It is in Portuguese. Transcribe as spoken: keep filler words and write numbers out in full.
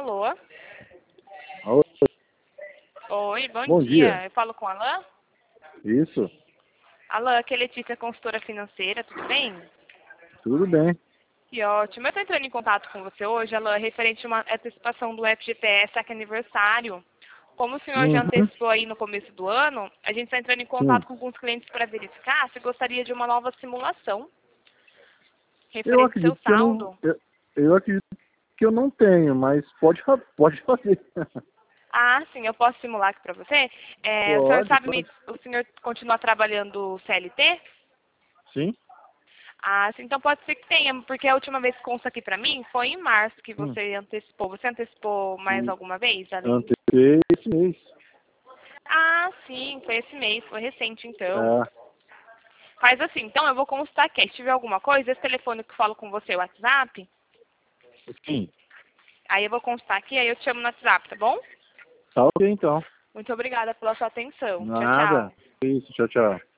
Alô? Alô? Oi, bom, Bom dia. dia. Eu falo com a Alain? Isso, Alain, aqui é Letícia, consultora financeira, tudo bem? tudo bem. Que ótimo. Eu estou entrando em contato com você hoje, Alain, referente a uma antecipação do F G T S aqui aniversário. Como o senhor já Uhum, antecipou aí no começo do ano, a gente está entrando em sim. contato com alguns clientes para verificar se gostaria de uma nova simulação Eu referente ao seu acredito que eu não. saldo. Eu, eu acredito que eu não tenho, mas pode, fa- pode fazer. Ah, sim, eu posso simular aqui para você. É, o senhor Pode, sabe, me- pode. o senhor continua trabalhando C L T? Sim? Ah, sim, então pode ser que tenha, porque a última vez que consta aqui pra mim foi em março que Hum. você antecipou. Você antecipou mais E alguma vez, além? antecipei esse mês. Ah, sim, foi esse mês, foi recente então. É, Faz assim, então eu vou constar aqui. Se tiver alguma coisa, esse telefone que eu falo com você, o WhatsApp, sim. aí eu vou constar aqui, aí eu te chamo no WhatsApp, tá bom? Tá ok então. Muito obrigada pela sua atenção. Tchau, Nada. tchau. Isso, tchau, tchau.